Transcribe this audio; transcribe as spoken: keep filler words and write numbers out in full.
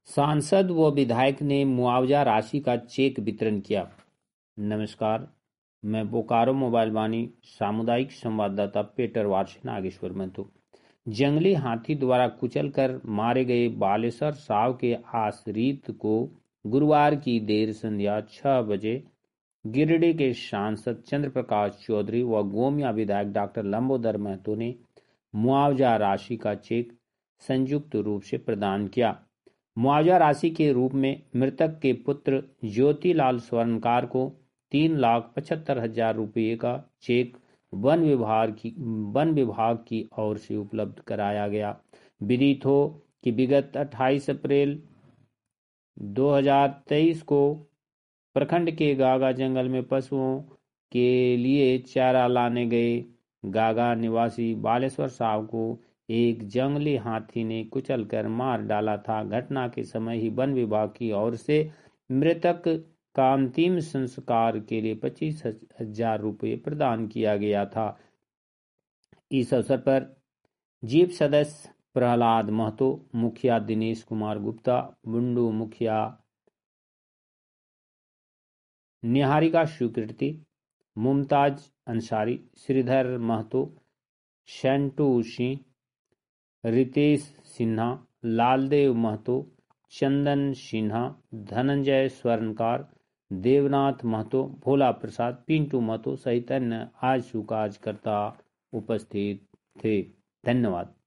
सांसद व विधायक ने मुआवजा राशि का चेक वितरण किया। नमस्कार, मैं बोकारो मोबाइल वाणी सामुदायिक संवाददाता पेटर वार्षिक नागेश्वर महतो। जंगली हाथी द्वारा कुचलकर मारे गए बालेश्वर साव के आश्रित को गुरुवार की देर संध्या छह बजे गिरिडीह के सांसद चंद्र प्रकाश चौधरी व गोमिया विधायक डॉक्टर लंबोदर महतो ने मुआवजा राशि का चेक संयुक्त रूप से प्रदान किया। मुआवजा राशि के रूप में मृतक के पुत्र ज्योतिलाल स्वर्णकार को तीन लाख पचहत्तर हजार रुपये का चेक वन विभाग की वन विभाग की ओर से उपलब्ध कराया गया। विदित हो कि विगत अट्ठाईस अप्रैल दो हज़ार तेईस को प्रखंड के गागा जंगल में पशुओं के लिए चारा लाने गए गागा निवासी बालेश्वर साव को एक जंगली हाथी ने कुचलकर मार डाला था। घटना के समय ही वन विभाग की ओर से मृतक का अंतिम संस्कार के लिए पच्चीस हजार रुपये प्रदान किया गया था। इस अवसर पर जीप सदस्य प्रहलाद महतो, मुखिया दिनेश कुमार गुप्ता, बुंडू मुखिया निहारिका स्वीकृति, मुमताज अंसारी, श्रीधर महतो, शंटू सिंह, रितेश सिन्हा, लालदेव महतो, चंदन सिन्हा, धनंजय स्वर्णकार, देवनाथ महतो, भोला प्रसाद, पिंटू महतो सहित अन्य आज कार्यकर्ता उपस्थित थे। धन्यवाद।